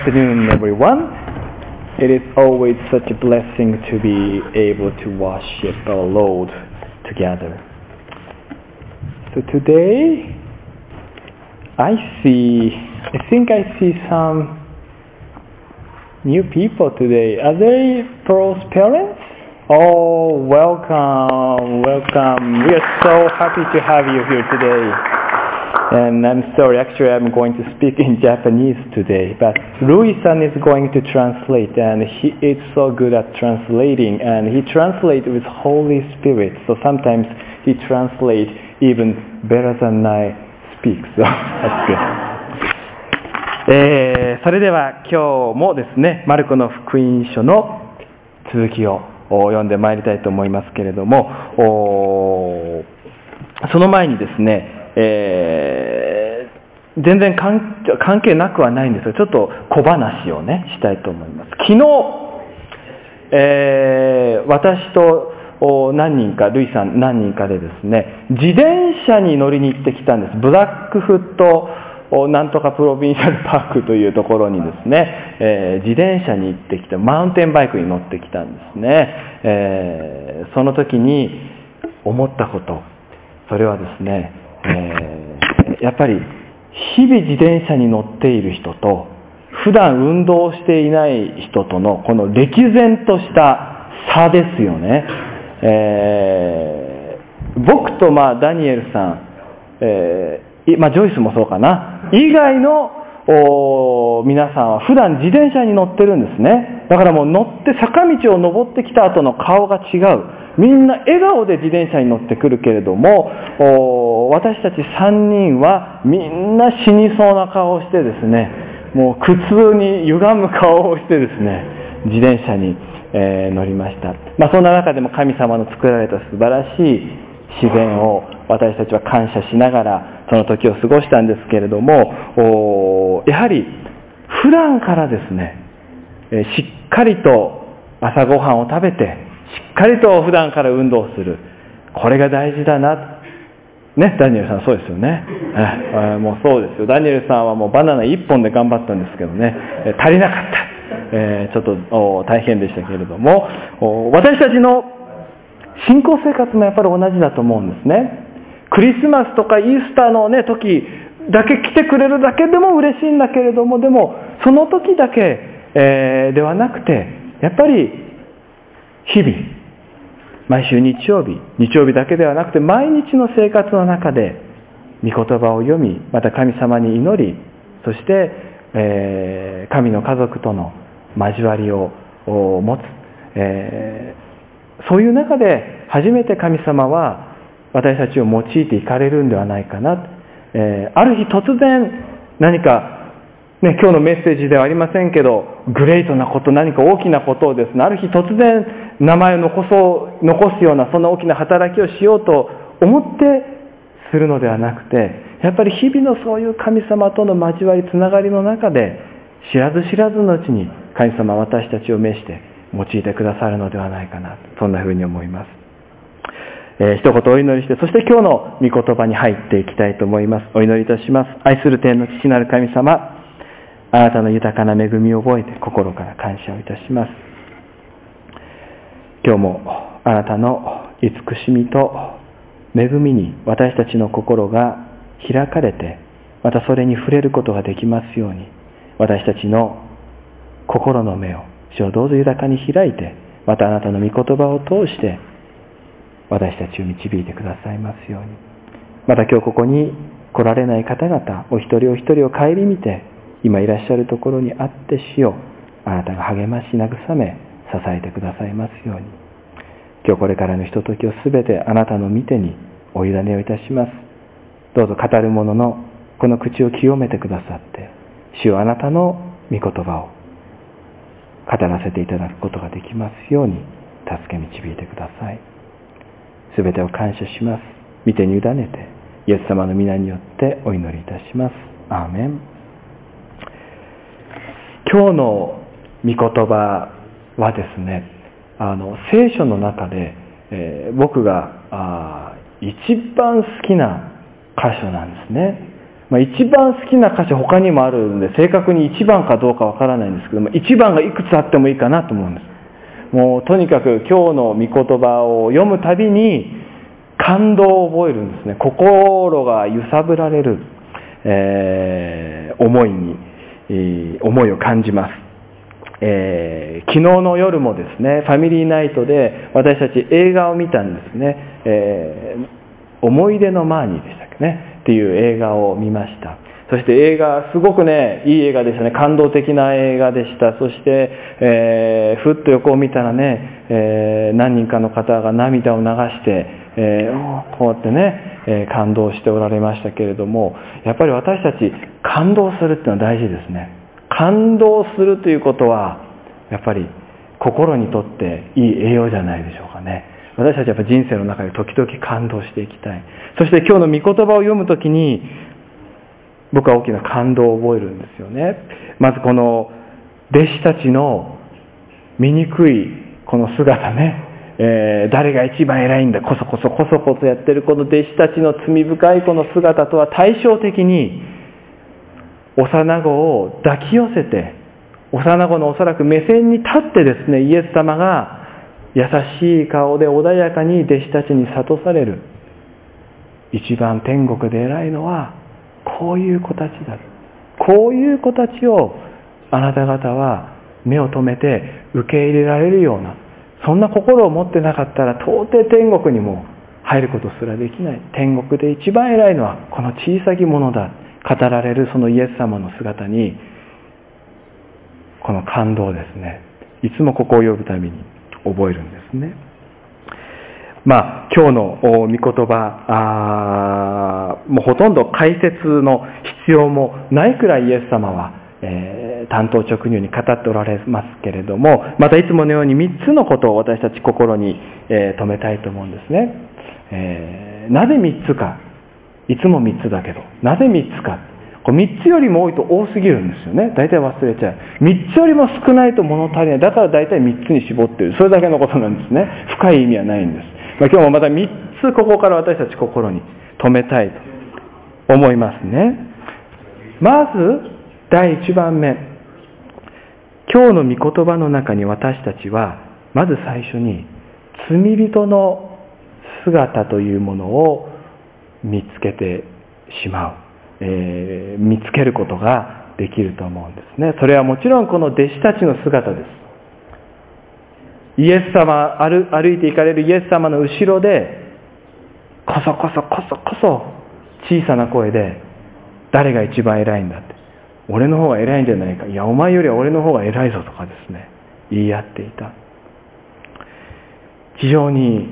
afternoon, everyone. It is always such a blessing to be able to worship our Lord together. So today, I think I see some new people today. Are they Pearl's parents? Oh, welcome. We are so happy to have you here today. And I'm sorry, actually I'm going to speak in Japanese today, but Rui-san is going to translate, and he is so good at translating, and he translates with Holy Spirit, so sometimes he translates even better than I speak, so that's good. それでは今日もですね、マルコの福音書の続きを読んでまいりたいと思いますけれども、その前にですね、全然関係なくはないんですが、ちょっと小話をねしたいと思います。昨日、私と何人か、ルイさん何人かでですね、自転車に乗りに行ってきたんです。ブラックフットなんとかプロビンシャルパークというところにですね、自転車に行ってきて、マウンテンバイクに乗ってきたんですね。その時に思ったこと、それはですね、やっぱり日々自転車に乗っている人と普段運動していない人とのこの歴然とした差ですよね。僕とダニエルさん、ジョイスもそうかな、以外の皆さんは普段自転車に乗ってるんですね。だからもう乗って坂道を登ってきた後の顔が違う。みんな笑顔で自転車に乗ってくるけれども、私たち3人はみんな死にそうな顔をしてですね、もう苦痛に歪む顔をしてですね、自転車に、乗りました。そんな中でも神様の作られた素晴らしい自然を私たちは感謝しながらその時を過ごしたんですけれども、やはり普段からですね、しっかりと朝ごはんを食べて、しっかりと普段から運動する、これが大事だなね。ダニエルさんそうですよね。もうそうですよ。ダニエルさんはもうバナナ1本で頑張ったんですけどね、足りなかった。ちょっと大変でしたけれども、私たちの信仰生活もやっぱり同じだと思うんですね。クリスマスとかイースターのね時だけ来てくれるだけでも嬉しいんだけれども、でもその時だけ、ではなくて、やっぱり日々毎週日曜日だけではなくて毎日の生活の中で御言葉を読み、また神様に祈り、そして、神の家族との交わりを持つ、そういう中で初めて神様は私たちを用いていかれるんではないかな。ある日突然何かね、今日のメッセージではありませんけど、グレートなこと、何か大きなことをですね、ある日突然名前を残すようなそんな大きな働きをしようと思ってするのではなくて、やっぱり日々のそういう神様との交わりつながりの中で、知らず知らずのうちに神様は私たちを召して用いてくださるのではないかな、そんなふうに思います。一言お祈りして、そして今日の御言葉に入っていきたいと思います。お祈りいたします。愛する天の父なる神様、あなたの豊かな恵みを覚えて心から感謝をいたします。今日もあなたの慈しみと恵みに私たちの心が開かれて、またそれに触れることができますように、私たちの心の目を主をどうぞ豊かに開いて、またあなたの御言葉を通して私たちを導いてくださいますように。また今日ここに来られない方々お一人お一人を顧みて、今いらっしゃるところにあって主よ、あなたが励まし慰め支えてくださいますように。今日これからのひとときをすべてあなたの御手にお委ねをいたします。どうぞ語る者のこの口を清めてくださって、主よ、あなたの御言葉を語らせていただくことができますように助け導いてください。すべてを感謝します。御手に委ねてイエス様の皆によってお祈りいたします。アーメン。今日の御言葉はですね、聖書の中で、僕が一番好きな箇所なんですね。 一番好きな歌詞他にもあるんで、正確に一番かどうかわからないんですけども、一番がいくつあってもいいかなと思うんです。もうとにかく今日の御言葉を読むたびに感動を覚えるんですね。心が揺さぶられる、思いを感じます。昨日の夜もですね、ファミリーナイトで私たち映画を見たんですね。思い出のマーニーでしたっけねっていう映画を見ました。そして映画すごくね、いい映画でしたね。感動的な映画でした。そして、ふっと横を見たらね、何人かの方が涙を流して、こうやってね、感動しておられましたけれども、やっぱり私たち感動するっていうのは大事ですね。感動するということはやっぱり心にとっていい栄養じゃないでしょうかね。私たちはやっぱ人生の中で時々感動していきたい。そして今日の御言葉を読むときに僕は大きな感動を覚えるんですよね。まずこの弟子たちの醜いこの姿ね、誰が一番偉いんだ、こそこそやってるこの弟子たちの罪深いこの姿とは対照的に、幼子を抱き寄せて、幼子のおそらく目線に立ってですね、イエス様が優しい顔で穏やかに弟子たちに諭される。一番天国で偉いのはこういう子たちだ。こういう子たちをあなた方は目を留めて受け入れられるような、そんな心を持ってなかったら到底天国にも入ることすらできない。天国で一番偉いのはこの小さきものだ。語られるそのイエス様の姿にこの感動をですね、いつもここを読むたびに覚えるんですね。今日の御言葉、もうほとんど解説の必要もないくらいイエス様は、単刀直入に語っておられますけれども、またいつものように3つのことを私たち心に、留めたいと思うんですね。なぜ3つか。いつも3つだけど、なぜ3つか。3つよりも多いと多すぎるんですよね。大体忘れちゃう。3つよりも少ないと物足りない。だから大体3つに絞っている。それだけのことなんですね。深い意味はないんです。今日もまた3つここから私たち心に留めたいと思いますね。まず第1番目。今日の御言葉の中に私たちはまず最初に罪人の姿というものを見つけてしまう、見つけることができると思うんですね。それはもちろんこの弟子たちの姿です。イエス様、歩いて行かれるイエス様の後ろでこそ小さな声で誰が一番偉いんだって、俺の方が偉いんじゃないか、いやお前よりは俺の方が偉いぞとかですね、言い合っていた。非常に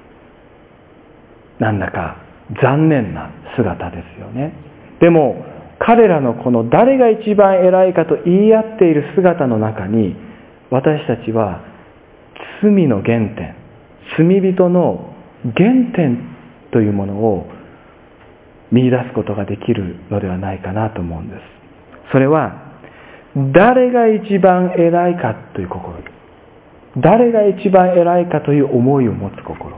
なんだか残念な姿ですよね。でも彼らのこの誰が一番偉いかと言い合っている姿の中に、私たちは罪の原点、罪人の原点というものを見出すことができるのではないかなと思うんです。それは誰が一番偉いかという心、誰が一番偉いかという思いを持つ心。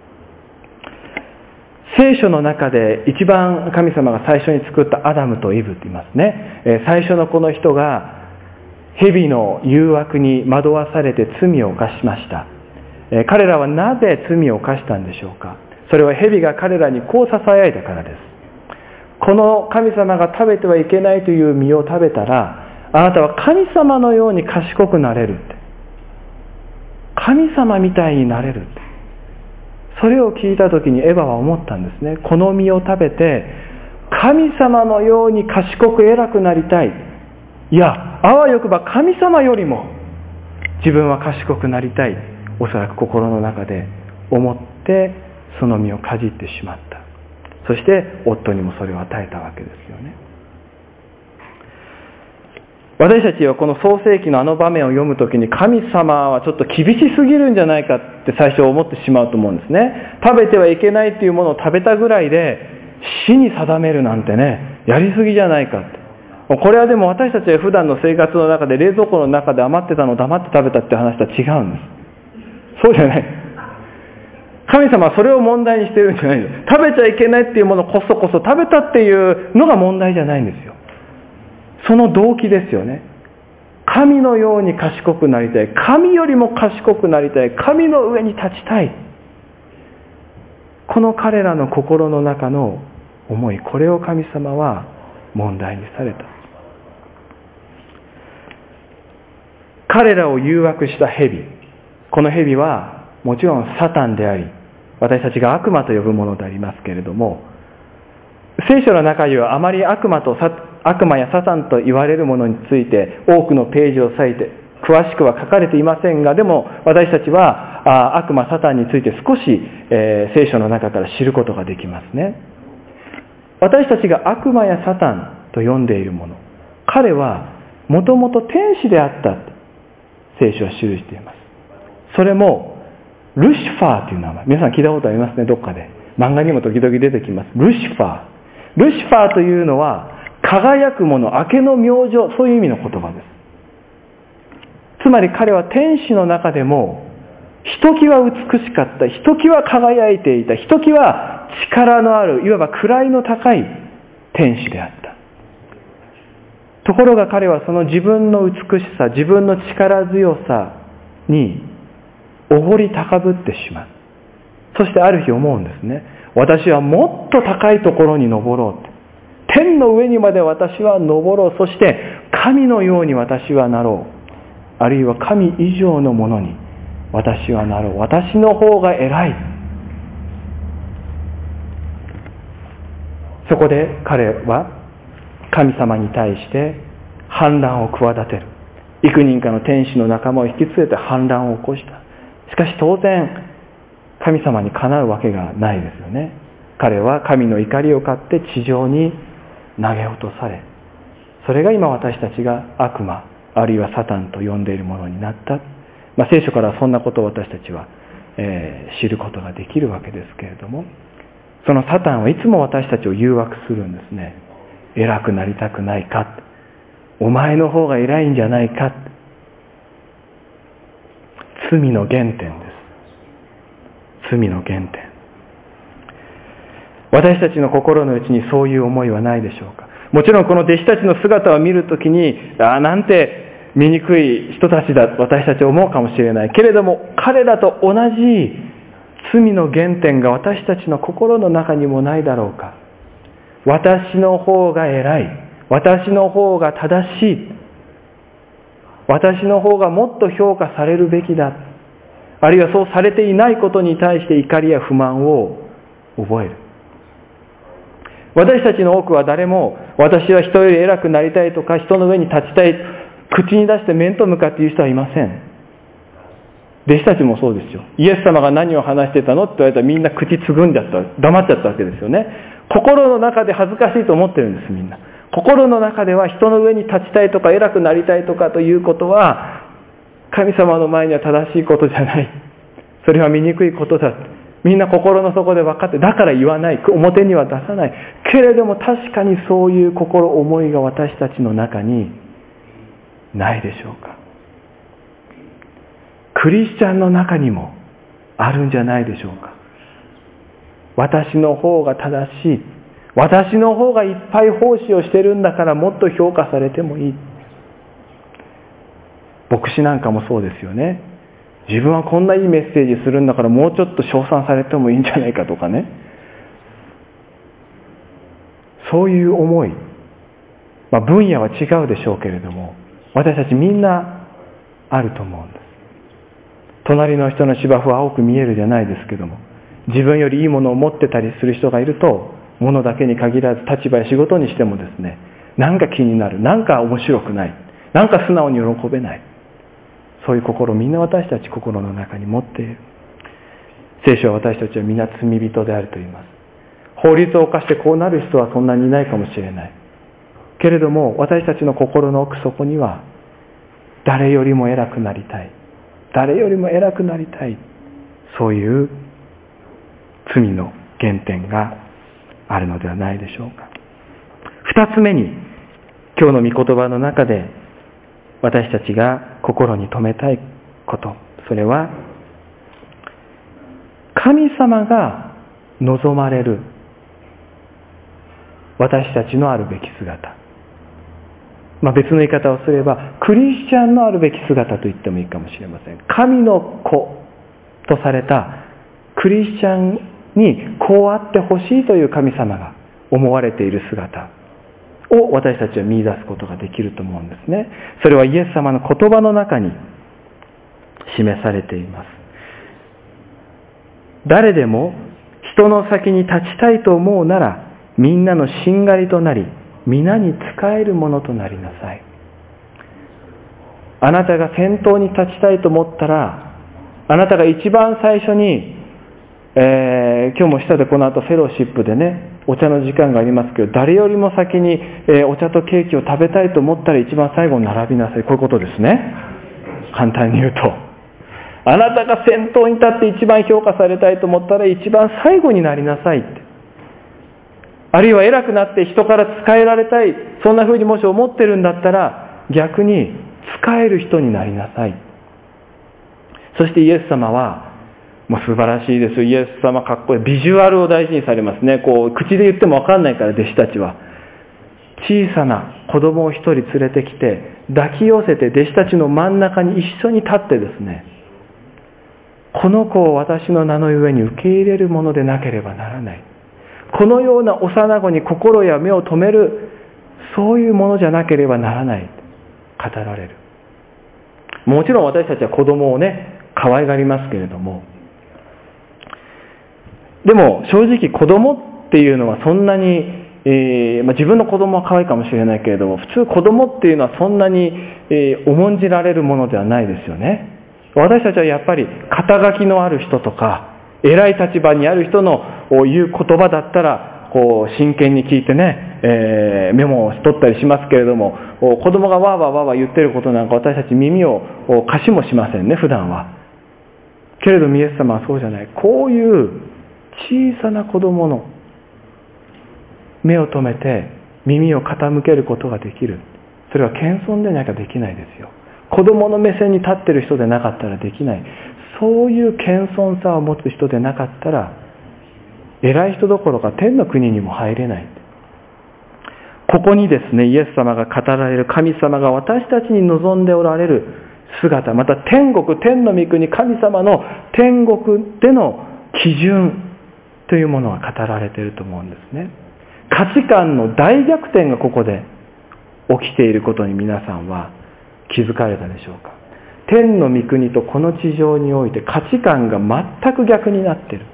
聖書の中で一番神様が最初に作ったアダムとイブって言いますね。最初のこの人が蛇の誘惑に惑わされて罪を犯しました。彼らはなぜ罪を犯したんでしょうか。それは蛇が彼らにこう囁いたからです。この神様が食べてはいけないという実を食べたら、あなたは神様のように賢くなれるって、神様みたいになれるって。それを聞いた時にエヴァは思ったんですね。この実を食べて神様のように賢く偉くなりたい。いや、あわよくば神様よりも自分は賢くなりたい。おそらく心の中で思ってその実をかじってしまった。そして夫にもそれを与えたわけですよね。私たちはこの創世記のあの場面を読むときに、神様はちょっと厳しすぎるんじゃないかって最初思ってしまうと思うんですね。食べてはいけないっていうものを食べたぐらいで死に定めるなんてね、やりすぎじゃないかって。これはでも私たちは普段の生活の中で冷蔵庫の中で余ってたのを黙って食べたって話とは違うんです。そうじゃない。 神様はそれを問題にしてるんじゃないの。食べちゃいけないっていうものこそこそ食べたっていうのが問題じゃないんですよ。その動機ですよね。神のように賢くなりたい。神よりも賢くなりたい。神の上に立ちたい。この彼らの心の中の思い、これを神様は問題にされた。彼らを誘惑した蛇。この蛇はもちろんサタンであり、私たちが悪魔と呼ぶものでありますけれども、聖書の中にはあまり悪魔やサタンと言われるものについて多くのページを割いて詳しくは書かれていませんが、でも私たちは悪魔サタンについて少し、聖書の中から知ることができますね。私たちが悪魔やサタンと呼んでいるもの、彼はもともと天使であったと聖書は記しています。それもルシファーという名前、皆さん聞いたことありますね。どっかで漫画にも時々出てきます。ルシファーというのは輝くもの、明けの明星、そういう意味の言葉です。つまり彼は天使の中でもひときわ美しかった、ひときわ輝いていた、ひときわ力のある、いわば位の高い天使であった。ところが彼はその自分の美しさ、自分の力強さにおごり高ぶってしまう。そしてある日思うんですね。私はもっと高いところに登ろうと。天の上にまで私は登ろう。そして神のように私はなろう。あるいは神以上のものに私はなろう。私の方が偉い。そこで彼は神様に対して反乱を企てる。幾人かの天使の仲間を引き連れて反乱を起こした。しかし当然神様にかなうわけがないですよね。彼は神の怒りを買って地上に投げ落とされ、それが今私たちが悪魔あるいはサタンと呼んでいるものになった。聖書からそんなことを私たちは、知ることができるわけですけれども、そのサタンはいつも私たちを誘惑するんですね。偉くなりたくないか、お前の方が偉いんじゃないか。罪の原点です。罪の原点。私たちの心の内にそういう思いはないでしょうか。もちろんこの弟子たちの姿を見るときに、なんて醜い人たちだ私たちは思うかもしれないけれども、彼らと同じ罪の原点が私たちの心の中にもないだろうか。私の方が偉い、私の方が正しい、私の方がもっと評価されるべきだ、あるいはそうされていないことに対して怒りや不満を覚える。私たちの多くは誰も私は人より偉くなりたいとか人の上に立ちたい、口に出して面と向かって言う人はいません。弟子たちもそうですよ。イエス様が何を話してたのって言われたらみんな口つぐんじゃった、黙っちゃったわけですよね。心の中で恥ずかしいと思ってるんです。みんな心の中では人の上に立ちたいとか偉くなりたいとかということは神様の前には正しいことじゃない、それは醜いことだ、みんな心の底で分かって、だから言わない、表には出さない。けれども確かにそういう心思いが私たちの中にないでしょうか。クリスチャンの中にもあるんじゃないでしょうか。私の方が正しい、私の方がいっぱい奉仕をしてるんだからもっと評価されてもいい。牧師なんかもそうですよね。自分はこんないいメッセージするんだからもうちょっと称賛されてもいいんじゃないかとかね、そういう思い、分野は違うでしょうけれども私たちみんなあると思うんです。隣の人の芝生は青く見えるじゃないですけども、自分よりいいものを持ってたりする人がいると、物だけに限らず立場や仕事にしてもですね、なんか気になる、なんか面白くない、なんか素直に喜べない、そういう心をみんな私たち心の中に持っている。聖書は私たちはみんな罪人であると言います。法律を犯してこうなる人はそんなにいないかもしれないけれども、私たちの心の奥底には誰よりも偉くなりたい、誰よりも偉くなりたい、そういう罪の原点があるのではないでしょうか。二つ目に、今日の御言葉の中で私たちが心に留めたいこと、それは神様が望まれる私たちのあるべき姿、別の言い方をすればクリスチャンのあるべき姿と言ってもいいかもしれません。神の子とされたクリスチャンにこうあってほしいという神様が思われている姿を私たちは見出すことができると思うんですね。それはイエス様の言葉の中に示されています。誰でも人の先に立ちたいと思うなら、みんなのしんがりとなり、皆に仕えるものとなりなさい。あなたが先頭に立ちたいと思ったら、あなたが一番最初に、今日も下でこの後フェローシップでね、お茶の時間がありますけど、誰よりも先に、お茶とケーキを食べたいと思ったら一番最後に並びなさい。こういうことですね。簡単に言うと、あなたが先頭に立って一番評価されたいと思ったら一番最後になりなさいって。あるいは偉くなって人から仕えられたい、そんな風にもし思ってるんだったら逆に仕える人になりなさい。そしてイエス様はもう素晴らしいですよ。イエス様かっこいい。ビジュアルを大事にされますね。口で言っても分かんないから弟子たちは。小さな子供を一人連れてきて抱き寄せて弟子たちの真ん中に一緒に立ってですね、この子を私の名の上に受け入れるものでなければならない。このような幼子に心や目を留める、そういうものじゃなければならない。語られる。もちろん私たちは子供をね、可愛がりますけれども、でも正直子供っていうのはそんなに、自分の子供は可愛いかもしれないけれども、普通子供っていうのはそんなに、重んじられるものではないですよね。私たちはやっぱり肩書きのある人とか偉い立場にある人の言う言葉だったら真剣に聞いてね、メモを取ったりしますけれども、子供がわーわーわーわー言ってることなんか私たち耳を貸しもしませんね、普段は。けれどイエス様はそうじゃない。こういう小さな子供の目を留めて耳を傾けることができる。それは謙遜でなきゃできないですよ。子供の目線に立ってる人でなかったらできない。そういう謙遜さを持つ人でなかったら、偉い人どころか天の国にも入れない。ここにですね、イエス様が語られる神様が私たちに望んでおられる姿、また天国、天の御国、神様の天国での基準というものが語られていると思うんですね。価値観の大逆転がここで起きていることに皆さんは気づかれたでしょうか。天の御国とこの地上において価値観が全く逆になっている。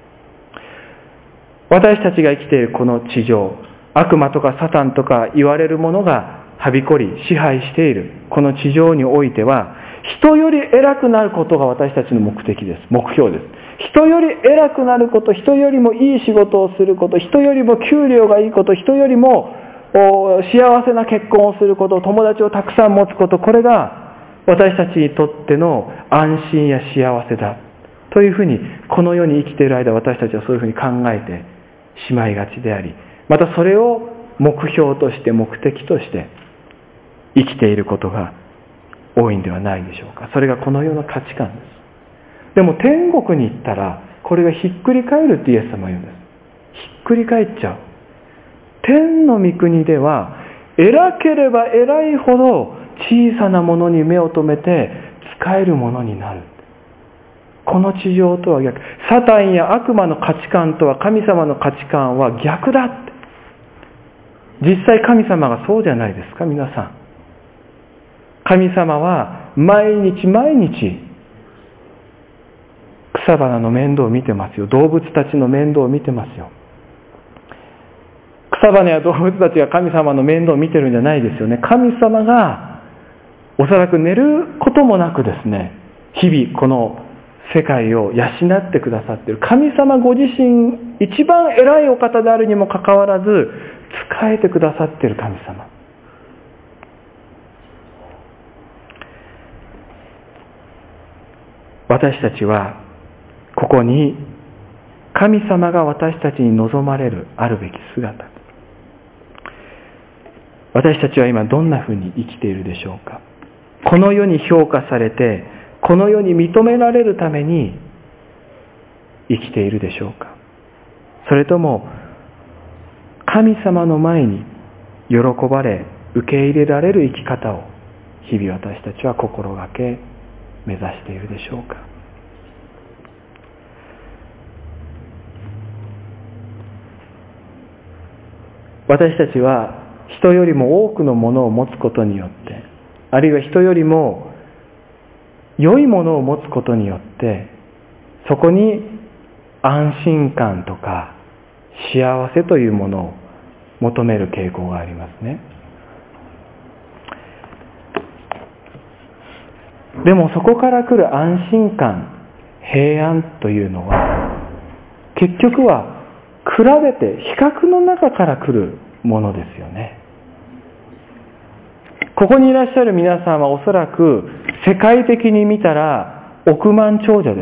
私たちが生きているこの地上、悪魔とかサタンとか言われるものがはびこり支配しているこの地上においては、人より偉くなることが私たちの目的です。目標です。人より偉くなること、人よりもいい仕事をすること、人よりも給料がいいこと、人よりも幸せな結婚をすること、友達をたくさん持つこと、これが私たちにとっての安心や幸せだというふうに、この世に生きている間私たちはそういうふうに考えてしまいがちであり、またそれを目標として目的として生きていることが多いんではないでしょうか。それがこの世の価値観です。でも天国に行ったらこれがひっくり返るってイエス様は言うんです。ひっくり返っちゃう。天の御国では偉ければ偉いほど小さなものに目を留めて使えるものになる。この地上とは逆。サタンや悪魔の価値観とは神様の価値観は逆だって。実際神様がそうじゃないですか、皆さん。神様は毎日毎日草花の面倒を見てますよ。動物たちの面倒を見てますよ。草花や動物たちが神様の面倒を見てるんじゃないですよね。神様がおそらく寝ることもなくですね、日々この世界を養ってくださっている神様ご自身、一番偉いお方であるにもかかわらず仕えてくださっている神様。私たちはここに神様が私たちに望まれるあるべき姿、私たちは今どんなふうに生きているでしょうか。この世に評価されて、この世に認められるために生きているでしょうか。それとも神様の前に喜ばれ受け入れられる生き方を日々私たちは心がけ目指しているでしょうか。私たちは人よりも多くのものを持つことによって、あるいは人よりも良いものを持つことによって、そこに安心感とか幸せというものを求める傾向がありますね。でもそこから来る安心感、平安というのは結局は比べて比較の中から来るものですよね。ここにいらっしゃる皆さんはおそらく世界的に見たら億万長者です。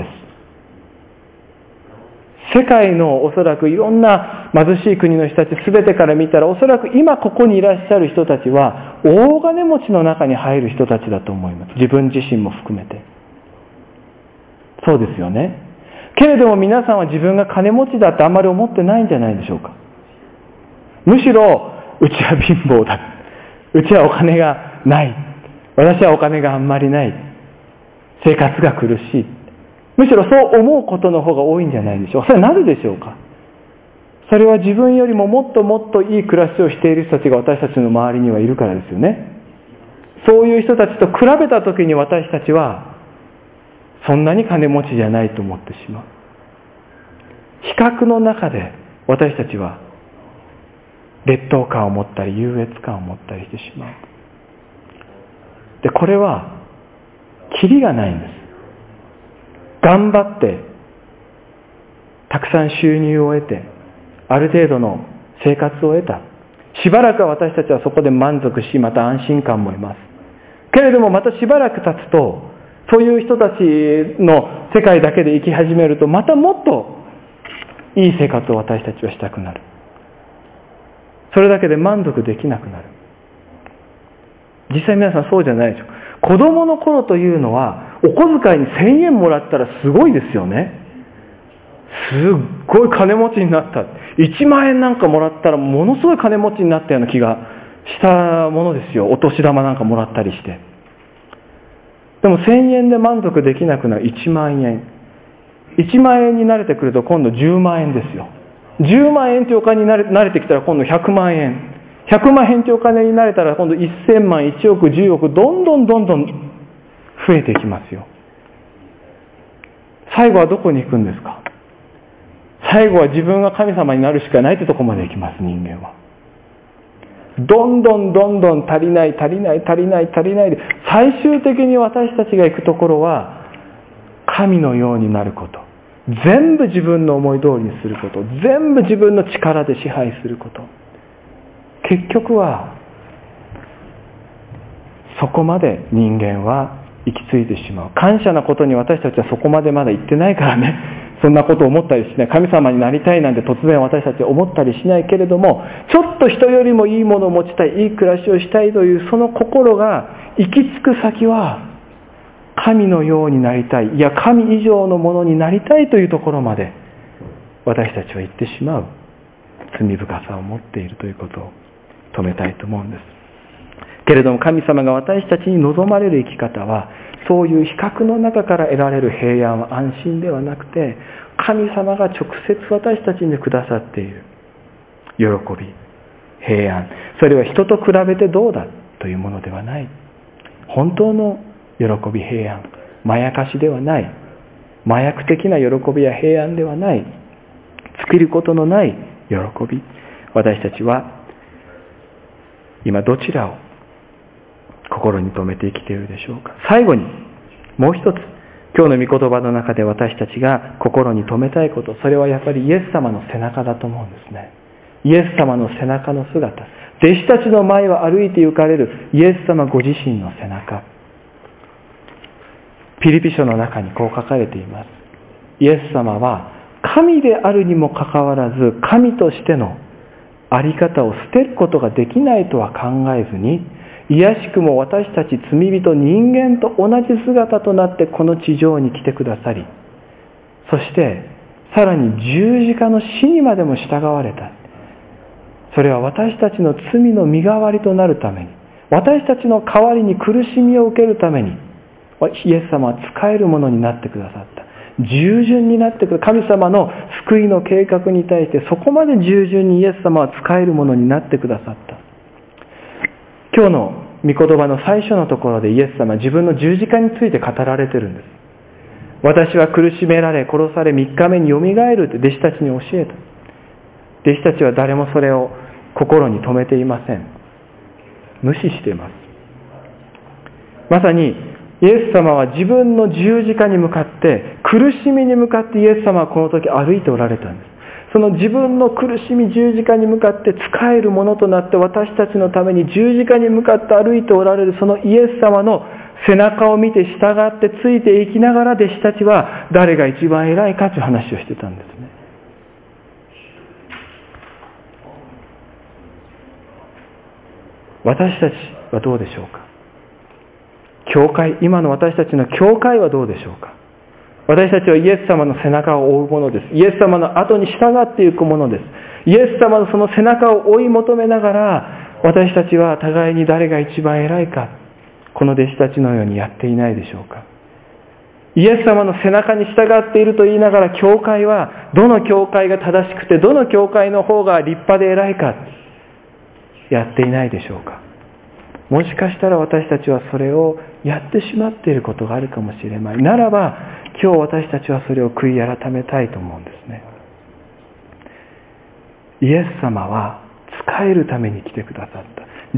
世界のおそらくいろんな貧しい国の人たち全てから見たら、おそらく今ここにいらっしゃる人たちは大金持ちの中に入る人たちだと思います。自分自身も含めて。そうですよね。けれども皆さんは自分が金持ちだってあんまり思ってないんじゃないでしょうか。むしろうちは貧乏だ、うちはお金がない、私はお金があんまりない、生活が苦しい、むしろそう思うことの方が多いんじゃないでしょうか。それはなぜでしょうか。それは自分よりももっともっといい暮らしをしている人たちが私たちの周りにはいるからですよね。そういう人たちと比べたときに私たちはそんなに金持ちじゃないと思ってしまう。比較の中で私たちは劣等感を持ったり優越感を持ったりしてしまう。で、これはキリがないんです。頑張ってたくさん収入を得てある程度の生活を得た。しばらくは私たちはそこで満足し、また安心感も得ます。けれどもまたしばらく経つと、そういう人たちの世界だけで生き始めると、またもっといい生活を私たちはしたくなる。それだけで満足できなくなる。実際皆さんそうじゃないでしょう。子供の頃というのはお小遣いに1000円もらったらすごいですよね。すっごい金持ちになった。1万円なんかもらったらものすごい金持ちになったような気がしたものですよ。お年玉なんかもらったりして。でも1000円で満足できなくなる1万円。1万円に慣れてくると今度10万円ですよ。10万円というお金に慣れてきたら今度100万円。100万円というお金に慣れたら今度1000万、1億、10億、どんどん増えていきますよ。最後はどこに行くんですか。最後は自分が神様になるしかないというところまで行きます、人間は。どんどん足りないで、最終的に私たちが行くところは神のようになること、全部自分の思い通りにすること、全部自分の力で支配すること。結局はそこまで人間は行き着いてしまう。感謝なことに私たちはそこまでまだ行ってないからね、そんなことを思ったりしない。神様になりたいなんて突然私たちは思ったりしないけれども、ちょっと人よりもいいものを持ちたい、いい暮らしをしたいというその心が行き着く先は神のようになりたい、いや神以上のものになりたいというところまで私たちは行ってしまう。罪深さを持っているということを止めたいと思うんです。けれども神様が私たちに望まれる生き方は、そういう比較の中から得られる平安は安心ではなくて、神様が直接私たちにくださっている喜び、平安、それは人と比べてどうだというものではない。本当の喜び、平安、まやかしではない、麻薬的な喜びや平安ではない、尽きることのない喜び。私たちは今どちらを心に留めて生きているでしょうか。最後にもう一つ、今日の御言葉の中で私たちが心に留めたいこと、それはやっぱりイエス様の背中だと思うんですね。イエス様の背中の姿、弟子たちの前を歩いて行かれるイエス様ご自身の背中。ピリピ書の中にこう書かれています。イエス様は神であるにもかかわらず、神としてのあり方を捨てることができないとは考えずに、いやしくも私たち罪人人間と同じ姿となってこの地上に来てくださり、そしてさらに十字架の死にまでも従われた。それは私たちの罪の身代わりとなるために、私たちの代わりに苦しみを受けるために、イエス様は使えるものになってくださった。従順になってくる。神様の救いの計画に対してそこまで従順にイエス様は使えるものになってくださった。今日の御言葉の最初のところでイエス様は自分の十字架について語られているんです。私は苦しめられ殺され3日目によみがえるって弟子たちに教えた。弟子たちは誰もそれを心に留めていません。無視しています。まさにイエス様は自分の十字架に向かって、苦しみに向かってイエス様はこの時歩いておられたんです。その自分の苦しみ十字架に向かって使えるものとなって私たちのために十字架に向かって歩いておられるそのイエス様の背中を見て従ってついていきながら弟子たちは誰が一番偉いかという話をしてたんですね。私たちはどうでしょうか。教会、今の私たちの教会はどうでしょうか。私たちはイエス様の背中を追うものです。イエス様の後に従っていくものです。イエス様のその背中を追い求めながら、私たちは互いに誰が一番偉いか、この弟子たちのようにやっていないでしょうか。イエス様の背中に従っていると言いながら、教会はどの教会が正しくてどの教会の方が立派で偉いかやっていないでしょうか。もしかしたら私たちはそれをやってしまっていることがあるかもしれない。ならば今日私たちはそれを悔い改めたいと思うんですね。イエス様は仕えるために来てくださった。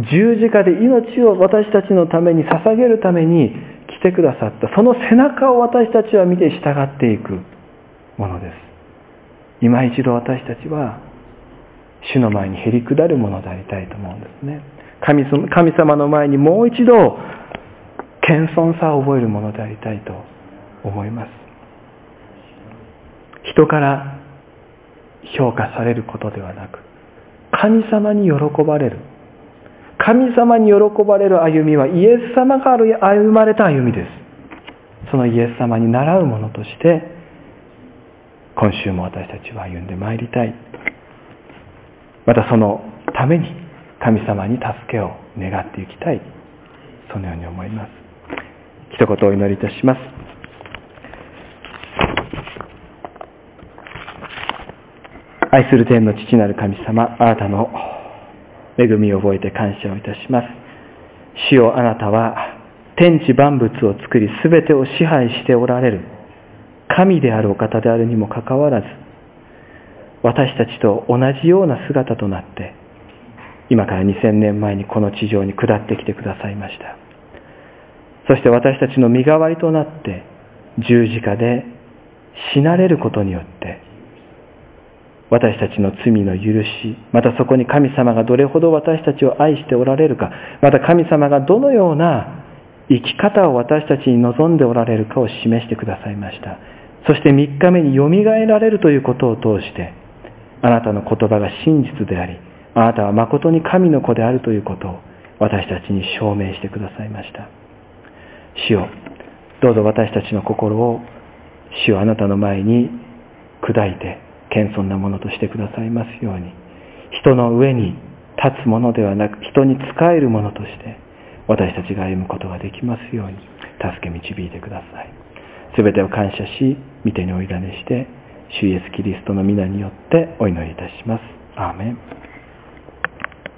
十字架で命を私たちのために捧げるために来てくださった。その背中を私たちは見て従っていくものです。今一度私たちは主の前にへり下るものでありたいと思うんですね。神様の前にもう一度謙遜さを覚えるものでありたいと思います。人から評価されることではなく、神様に喜ばれる。神様に喜ばれる歩みはイエス様が歩まれた歩みです。そのイエス様に倣うものとして今週も私たちは歩んでまいりたい。またそのために神様に助けを願っていきたい。そのように思います。一言お祈りいたします。愛する天の父なる神様、あなたの恵みを覚えて感謝をいたします。主よ、あなたは天地万物を作り全てを支配しておられる神であるお方であるにもかかわらず、私たちと同じような姿となって今から2000年前にこの地上に下ってきてくださいました。そして私たちの身代わりとなって十字架で死なれることによって私たちの罪の許し、またそこに神様がどれほど私たちを愛しておられるか、また神様がどのような生き方を私たちに望んでおられるかを示してくださいました。そして3日目によみがえられるということを通してあなたの言葉が真実であり、あなたは誠に神の子であるということを私たちに証明してくださいました。主よ、どうぞ私たちの心を主よ、あなたの前に砕いて謙遜なものとしてくださいますように、人の上に立つものではなく人に仕えるものとして私たちが歩むことができますように助け導いてください。すべてを感謝し、御手にお委ねして主イエスキリストの皆によってお祈りいたします。アーメン。